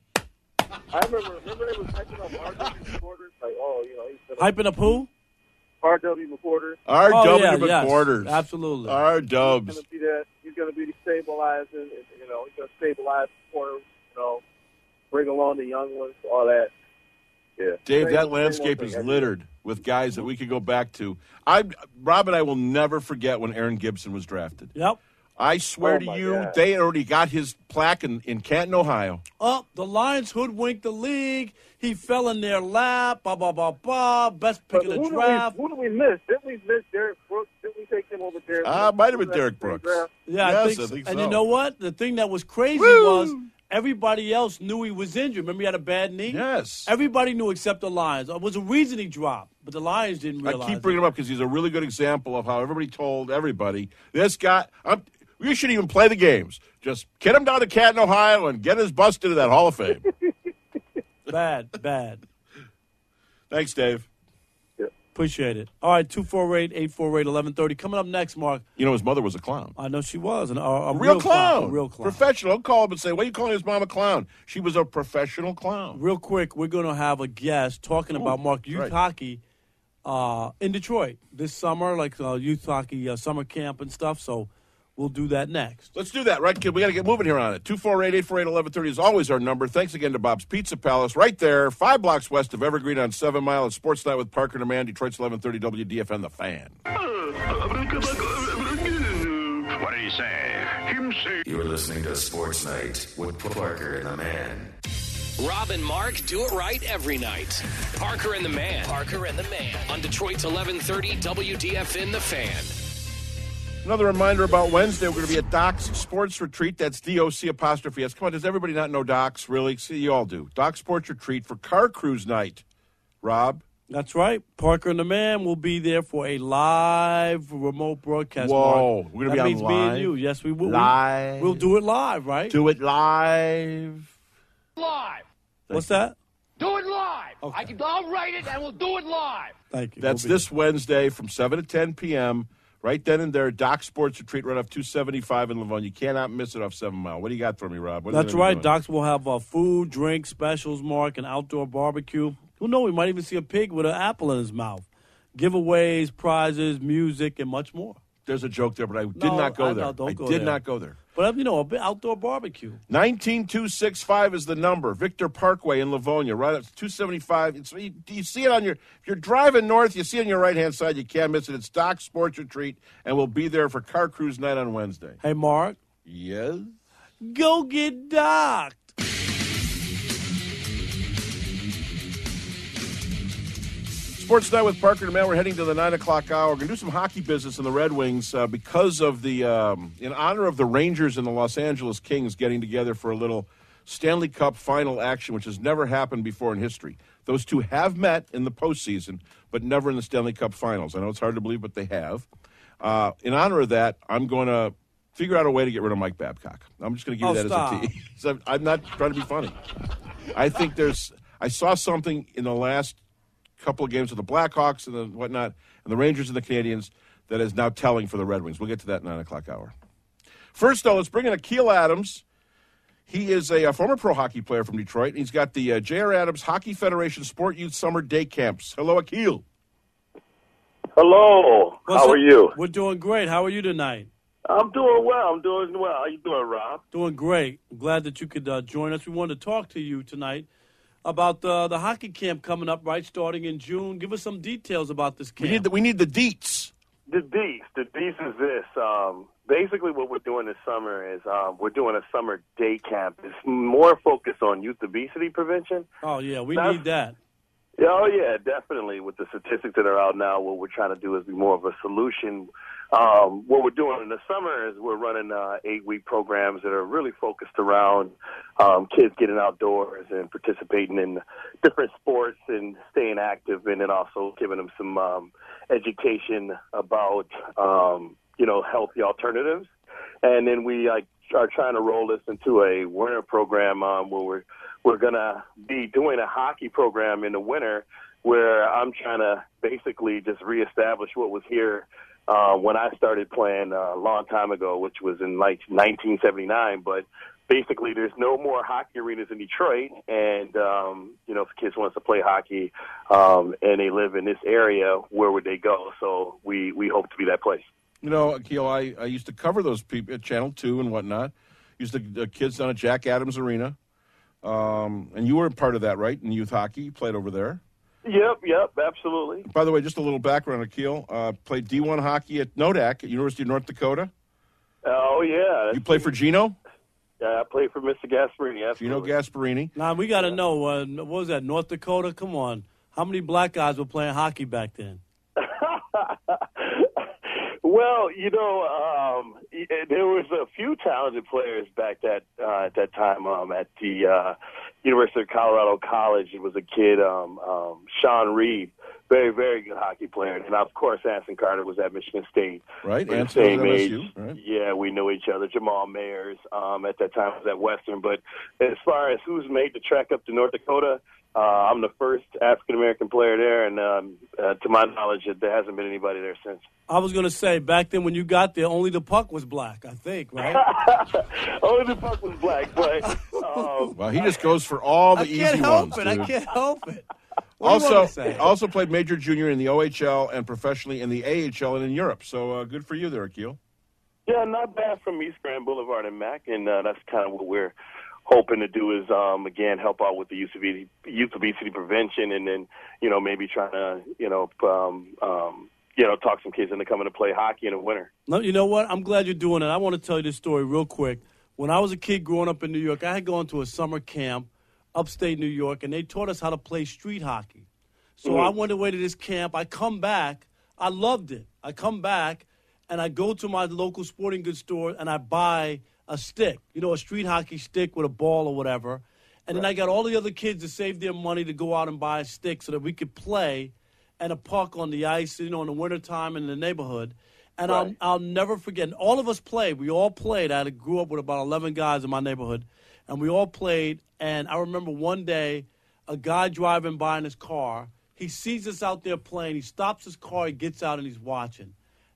I remember, remember they was hyping up R W reporters, like, oh, you know, he's gonna Hyping up who? R W reporters. R Oh, W yeah, yes, McQuarters. absolutely. R He's Dubs. gonna be that. He's gonna be the stabilizing. You know, he's gonna stabilize the corners. You know, bring along the young ones, all that. Yeah, Dave, Same- that same landscape old is thing. littered with guys that we could go back to. I, Rob and I will never forget when Aaron Gibson was drafted. Yep. I swear Oh, to my you, God. they already got his plaque in, in Canton, Ohio. Oh, the Lions hoodwinked the league. He fell in their lap. Blah blah blah blah. Best pick But of who, the do draft. we, who do we miss? Didn't we miss Derek Brooks? Didn't we take him over Derek Ah, Brooks? might have been Who was Derek that in the Brooks. draft? Yeah, Yes, I think, I so. think And so. you know what? The thing that was crazy Woo! was everybody else knew he was injured. Remember, he had a bad knee. Yes. Everybody knew except the Lions. There was a reason he dropped, but the Lions didn't I realize. keep bringing him up because he's a really good example of how everybody told everybody, this guy, I'm, we shouldn't even play the games. Just get him down to Canton, Ohio, and get his bust into that Hall of Fame. it. Bad, bad. Thanks, Dave. Appreciate it. All right, two four eight, eight four eight, eleven thirty. Coming up next, Mark. You know, his mother was a clown. I know she was. An, a, a, A real, clown. A real clown. Professional. I'll call him and say, why are you calling his mom a clown? She was a professional clown. Real quick, we're going to have a guest talking about, Mark, youth right. hockey uh, in Detroit this summer, like uh, youth hockey uh, summer camp and stuff. So we'll do that next. Let's do that, right, kid? We got to get moving here on it. two four eight, eight four eight, eleven thirty is always our number. Thanks again to Bob's Pizza Palace, right there, five blocks west of Evergreen on seven Mile. It's Sports Night with Parker and Amanda, Detroit's eleven thirty W D F N, The Fan. What did he say? Him say. You're listening to Sports Night with Parker and the Man. Rob and Mark do it right every night. Parker and the Man. Parker and the Man. On Detroit's eleven thirty W D F N, The Fan. Another reminder about Wednesday, we're going to be at Doc's Sports Retreat. That's D O C apostrophe S. Come on, does everybody not know Doc's, really? See, you all do. Doc's Sports Retreat for Car Cruise Night. Rob? That's right. Parker and the Man will be there for a live remote broadcast. Whoa, Mark. we're gonna that be on means me live? and you. Yes, we will. Live. We'll do it live, right? Do it live. Live. What's that? Do it live. Okay. I can, I'll write it and we'll do it live. Thank you. That's We'll be this Wednesday from seven to ten p.m. Right then and there, Doc Sports Retreat right off two seventy-five in Livonia. You cannot miss it off seven Mile. What do you got for me, Rob? What That's right. Doc's will have uh, food, drink, specials, Mark, and outdoor barbecue. Who knows? We might even see a pig with an apple in his mouth. Giveaways, prizes, music, and much more. There's a joke there, but I did No, not go I there. know, don't I go did there. not go there. But, you know, a bit outdoor barbecue. nineteen two sixty-five is the number. Victor Parkway in Livonia, right up to two seventy-five. It's, you, you see it on your, if you're driving north, you see it on your right-hand side. You can't miss it. It's Doc Sports Retreat, and we'll be there for Car Cruise Night on Wednesday. Hey, Mark. Yes? Go get docked. Sports Night with Parker and Matt. We're heading to the nine o'clock hour. We're going to do some hockey business in the Red Wings uh, because of the, um, in honor of the Rangers and the Los Angeles Kings getting together for a little Stanley Cup final action, which has never happened before in history. Those two have met in the postseason, but never in the Stanley Cup finals. I know it's hard to believe, but they have. Uh, in honor of that, I'm going to figure out a way to get rid of Mike Babcock. I'm just going to give you Oh, that stop. as a tease. I'm- I'm not trying to be funny. I think there's, I saw something in the last couple of games with the Blackhawks and the whatnot, and the Rangers and the Canadians that is now telling for the Red Wings. We'll get to that nine o'clock hour. First, though, let's bring in Akil Adams. He is a, a former pro hockey player from Detroit. He's got the uh, J R. Adams Hockey Federation Sport Youth Summer Day Camps. Hello, Akil. Hello. What's How up? are you? We're doing great. How are you tonight? I'm doing well. I'm doing well. How you doing, Rob? Doing great. I'm glad that you could uh, join us. We wanted to talk to you tonight about uh, the hockey camp coming up, right, starting in June. Give us some details about this camp. We need the, we need the deets. The Deets. The Deets is this. Um, basically, what we're doing this summer is um, we're doing a summer day camp. It's more focused on youth obesity prevention. Oh, yeah, we That's- need that. Oh, yeah, definitely. With the statistics that are out now, what we're trying to do is be more of a solution. Um, what we're doing in the summer is we're running uh, eight-week programs that are really focused around um, kids getting outdoors and participating in different sports and staying active, and then also giving them some um, education about, um, you know, healthy alternatives. And then we like, are trying to roll this into a winter program um, where we're we're going to be doing a hockey program in the winter where I'm trying to basically just reestablish what was here uh, when I started playing uh, a long time ago, which was in like nineteen seventy-nine. But basically there's no more hockey arenas in Detroit. And, um, you know, if kids want to play hockey um, and they live in this area, where would they go? So we, we hope to be that place. You know, Akil, I, I used to cover those people at Channel two and whatnot. Used to the kids down at Jack Adams Arena. Um, and you were part of that, right, in youth hockey? You played over there. Yep, yep, absolutely. By the way, just a little background, Akil. Uh, played D one hockey at Nodak at University of North Dakota. Oh, yeah. You play for Gino? Yeah, I played for Mister Gasparini. Gino Absolutely. Gasparini. Now, we got to know, uh, what was that, North Dakota? Come on. How many black guys were playing hockey back then? Well, you know, um, there was a few talented players back that uh, at that time um, at the uh, University of Colorado College. It was a kid, um, um, Sean Reed, very, very good hockey player. And, of course, Anson Carter was at Michigan State. Right, We're the Anson was same at M S age. U, right. Yeah, we knew each other. Jamal Mayers um, at that time was at Western. But as far as who's made the trek up to North Dakota, uh, I'm the first African-American player there. And um, uh, to my knowledge, there hasn't been anybody there since. I was going to say, back then when you got there, only the puck was black, I think, right? Only the puck was black, but um, Well, he just goes for all the I easy can't help ones, it. dude. I can't help it. What do you Also, want to say? also played major junior in the O H L and professionally in the A H L and in Europe. So uh, good for you there, Akil. yeah, not bad from East Grand Boulevard and Mac, and uh, that's kind of what we're hoping to do is, um, again, help out with the youth obesity, youth obesity prevention, and then, you know, maybe trying to, you know, um, um, you know, talk some kids into coming to play hockey in the winter. No, you know what? I'm glad you're doing it. I want to tell you this story real quick. When I was a kid growing up in New York, I had gone to a summer camp upstate New York, and they taught us how to play street hockey. So Mhm. I went away to this camp. I come back. I loved it. I come back, and I go to my local sporting goods store, and I buy a stick, you know, a street hockey stick with a ball or whatever. And then I got all the other kids to save their money to go out and buy a stick so that we could play and a puck on the ice, you know, in the wintertime in the neighborhood. And Right. I'll, I'll never forget. And all of us played. We all played. I had- grew up with about eleven guys in my neighborhood, and we all played. And I remember one day a guy driving by in his car. He sees us out there playing. He stops his car. He gets out, and he's watching.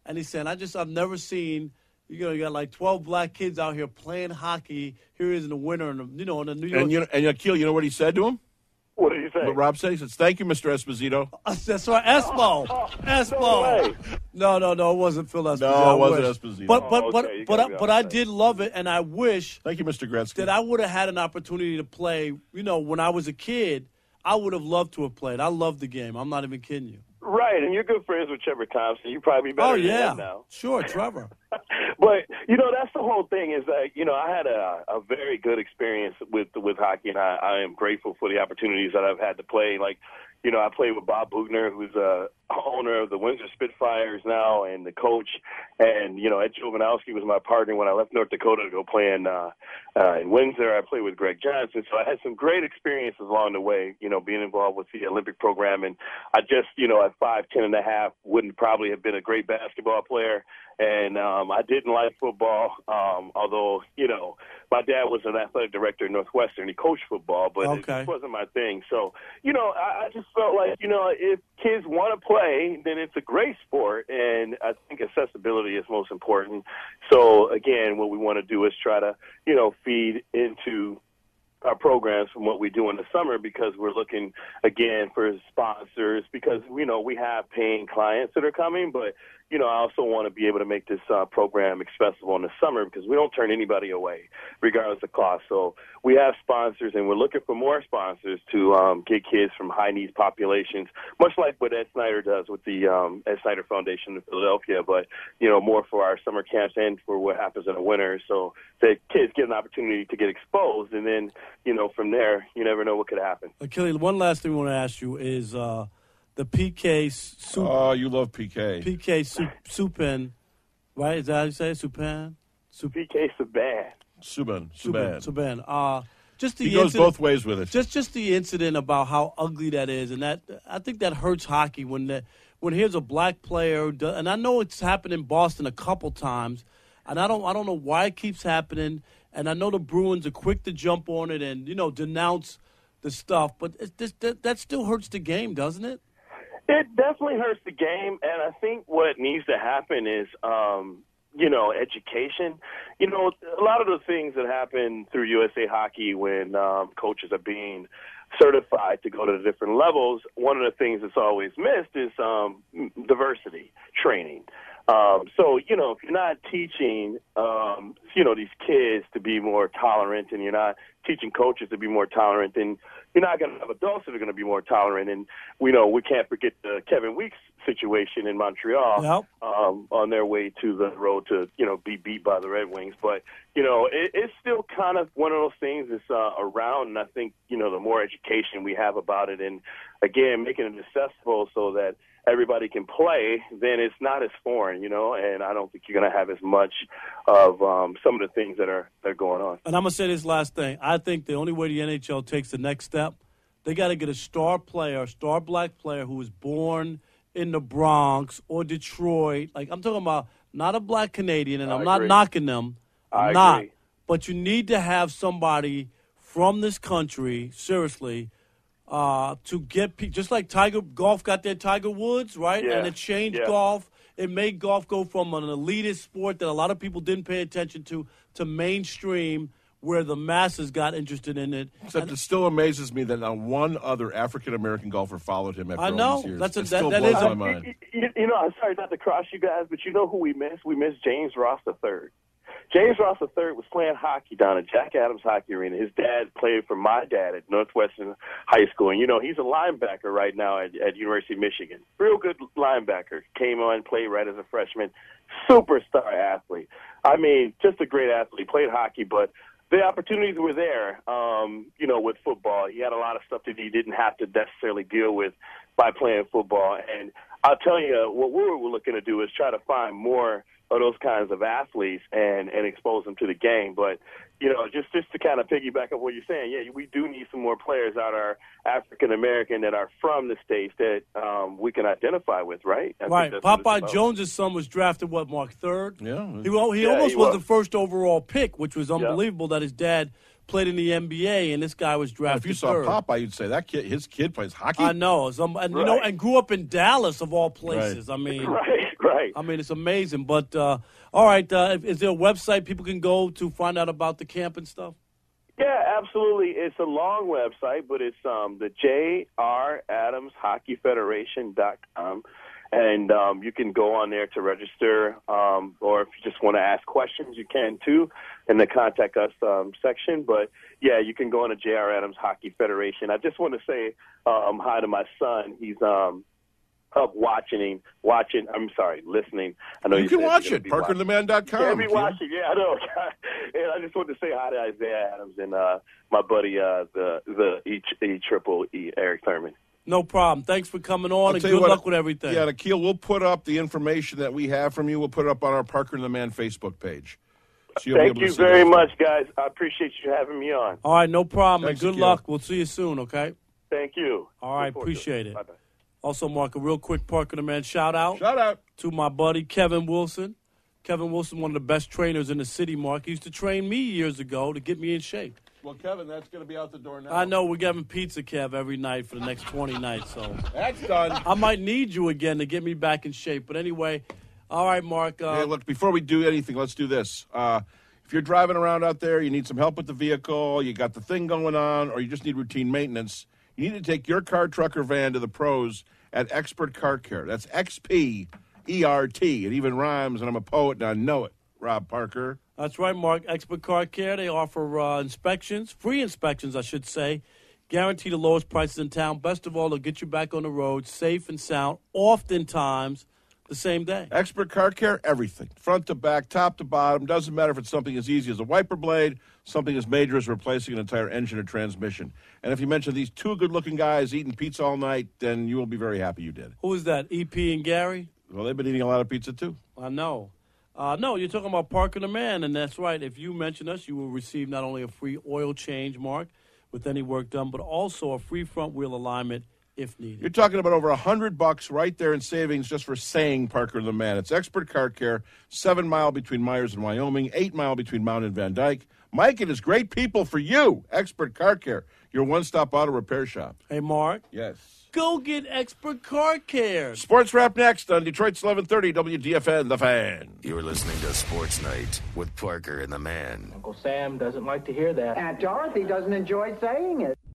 and he's saying, I just I've never seen. You know, you got like twelve black kids out here playing hockey. Here he is in the winter, and you know, in the New York. And you know, and Akil, you know what he said to him? What did he say? What Rob said? He says, "Thank you, Mister Esposito." Uh, that's right, Espo. Oh, oh, Espo. No, no, no, no, it wasn't Phil Esposito. No, it I wasn't wish. Esposito. But but Oh, but okay, you but gotta I, be but I honest. did love it, and I wish Thank you, Mister Gretzky. that I would have had an opportunity to play. You know, when I was a kid, I would have loved to have played. I love the game. I'm not even kidding you. Right, and you're good friends with Trevor Thompson. You probably be better Oh than yeah, him now. sure, Trevor. But you know, that's the whole thing. Is that you know, I had a, a very good experience with with hockey, and I, I am grateful for the opportunities that I've had to play. Like, you know, I played with Bob Bugner, who's a owner of the Windsor Spitfires now, and the coach. And you know, Ed Jovanowski was my partner when I left North Dakota to go play in uh, uh, in Windsor. I played with Greg Johnson, so I had some great experiences along the way. You know, being involved with the Olympic program, and I just, you know, at five ten and a half, wouldn't probably have been a great basketball player. And um, I didn't like football, um, although, you know, my dad was an athletic director at Northwestern. He coached football, but it Okay. just wasn't my thing. So, you know, I, I just felt like, you know, if kids want to play, then it's a great sport. And I think accessibility is most important. So, again, what we want to do is try to, you know, feed into our programs from what we do in the summer, because we're looking, again, for sponsors, because, you know, we have paying clients that are coming, but, you know, I also want to be able to make this uh, program accessible in the summer, because we don't turn anybody away, regardless of cost. So we have sponsors, and we're looking for more sponsors to um, get kids from high-needs populations, much like what Ed Snyder does with the um, Ed Snyder Foundation in Philadelphia, but, you know, more for our summer camps and for what happens in the winter, so that kids get an opportunity to get exposed, and then, you know, from there, you never know what could happen. Achilles, one last thing I want to ask you is uh, the P K soup. Oh, you love P K. P K soup, Subban, right? Is that how you say it? Subban? Sup- P K Subban. Subban. Subban. Subban. Subban. Uh, just the He goes incident, both ways with it. Just, just the incident about how ugly that is, and that I think that hurts hockey when the, when here's a black player, who does, and I know it's happened in Boston a couple times, and I don't, I don't know why it keeps happening, and I know the Bruins are quick to jump on it and, you know, denounce the stuff, but it's just, that, that still hurts the game, doesn't it? It definitely hurts the game, and I think what needs to happen is, um, you know, education. You know, a lot of the things that happen through U S A Hockey when um, coaches are being certified to go to the different levels, one of the things that's always missed is um, diversity training. Um, so, you know, if you're not teaching, um, you know, these kids to be more tolerant, and you're not teaching coaches to be more tolerant, then you're not going to have adults that are going to be more tolerant. And we know we can't forget the Kevin Weeks situation in Montreal, Yep. um, on their way to the road to, you know, be beat by the Red Wings. But, you know, it, it's still kind of one of those things that's uh, around, and I think, you know, the more education we have about it, and, again, making it accessible so that everybody can play, then it's not as foreign, you know, and I don't think you're going to have as much of um, some of the things that are that are going on. And I'm going to say this last thing. I think the only way the N H L takes the next step, they got to get a star player, a star black player who was born in the Bronx or Detroit. Like, I'm talking about not a black Canadian, and I I'm not agree. knocking them. I'm I not. agree. But you need to have somebody from this country, seriously, uh, to get pe- just like Tiger Golf got their Tiger Woods, right? Yeah. And it changed Yeah. golf. It made golf go from an elitist sport that a lot of people didn't pay attention to to mainstream, where the masses got interested in it. Except And it still amazes me that not one other African-American golfer followed him after I all know. these years. That's a- it that- still that blows is my a- mind. You, you know, I'm sorry not to cross you guys, but you know who we missed? We missed James Ross the third. James Ross the third was playing hockey down at Jack Adams Hockey Arena. His dad played for my dad at Northwestern High School. And, you know, he's a linebacker right now at, at University of Michigan. Real good linebacker. Came on, played right as a freshman. Superstar athlete. I mean, just a great athlete. Played hockey, but the opportunities were there, um, you know, with football. He had a lot of stuff that he didn't have to necessarily deal with by playing football. And I'll tell you, what we're looking to do is try to find more of those kinds of athletes and, and expose them to the game. But, you know, just, just to kind of piggyback on what you're saying, yeah, we do need some more players that are African-American that are from the States that um, we can identify with, right? I think right. that's what it's Popeye about. Jones' son was drafted, what, Mark, third? Yeah. He, well, he Yeah, almost he was was. the first overall pick, which was unbelievable that his dad played in the N B A, and this guy was drafted If you saw third. Popeye, you'd say that kid, his kid plays hockey. I know, some, and you know, Right. and grew up in Dallas of all places. I mean, Right, Right. I mean, it's amazing. But, uh, all right, uh, is there a website people can go to find out about the camp and stuff? Yeah, absolutely. It's a long website, but it's um, the J R Adams Hockey Federation dot com. And um, you can go on there to register, um, or if you just want to ask questions, you can too in the Contact Us um, section. But, yeah, you can go on to J R Adams Hockey Federation. I just want to say um, hi to my son. He's um, up watching, watching. I'm sorry, listening. I know you, you can watch it, parker the man dot com. Yeah, be watching. Yeah, I know. And I just want to say hi to Isaiah Adams and uh, my buddy, uh, the the E, e Triple E, Eric Thurman. No problem. Thanks for coming on, I'll and tell good you what, luck with everything. Yeah, Nikhil, we'll put up the information that we have from you. We'll put it up on our Parker and the Man Facebook page. So you'll Thank be able to you see very those much, guys. I appreciate you having me on. All right, no problem. Thanks, and good Nikhil. luck. We'll see you soon, okay? Thank you. All right, Look forward to appreciate it. Bye-bye. Also, Mark, a real quick Parker the Man shout out. Shout out to my buddy Kevin Wilson. Kevin Wilson, one of the best trainers in the city, Mark. He used to train me years ago to get me in shape. Well, Kevin, that's going to be out the door now. I know we're having pizza, Kev, every night for the next twenty nights. So that's done. I might need you again to get me back in shape. But anyway, all right, Mark. Uh, hey, look, before we do anything, let's do this. Uh, if you're driving around out there, you need some help with the vehicle, you got the thing going on, or you just need routine maintenance, you need to take your car, truck, or van to the pros at Expert Car Care. That's X P E R T. It even rhymes, and I'm a poet, and I know it. Rob Parker. That's right, Mark. Expert Car Care. They offer uh, inspections, free inspections, I should say. Guarantee the lowest prices in town. Best of all, they'll get you back on the road, safe and sound, oftentimes the same day. Expert Car Care, everything. Front to back, top to bottom. Doesn't matter if it's something as easy as a wiper blade, something as major as replacing an entire engine or transmission. And if you mention these two good-looking guys eating pizza all night, then you will be very happy you did. Who is that, E P and Gary? Well, they've been eating a lot of pizza, too. I know. Uh, no, you're talking about Parker the Man, and that's right. If you mention us, you will receive not only a free oil change, Mark, with any work done, but also a free front wheel alignment if needed. You're talking about over a hundred bucks right there in savings just for saying Parker the Man. It's Expert Car Care, seven mile between Myers and Wyoming, eight mile between Mount and Van Dyke. Mike and his great people for you. Expert Car Care, your one-stop auto repair shop. Hey, Mark. Yes. Go get Expert Car Care. Sports Wrap next on Detroit's eleven thirty W D F N, The Fan. You're listening to Sports Night with Parker and the Man. Uncle Sam doesn't like to hear that. Aunt Dorothy doesn't enjoy saying it.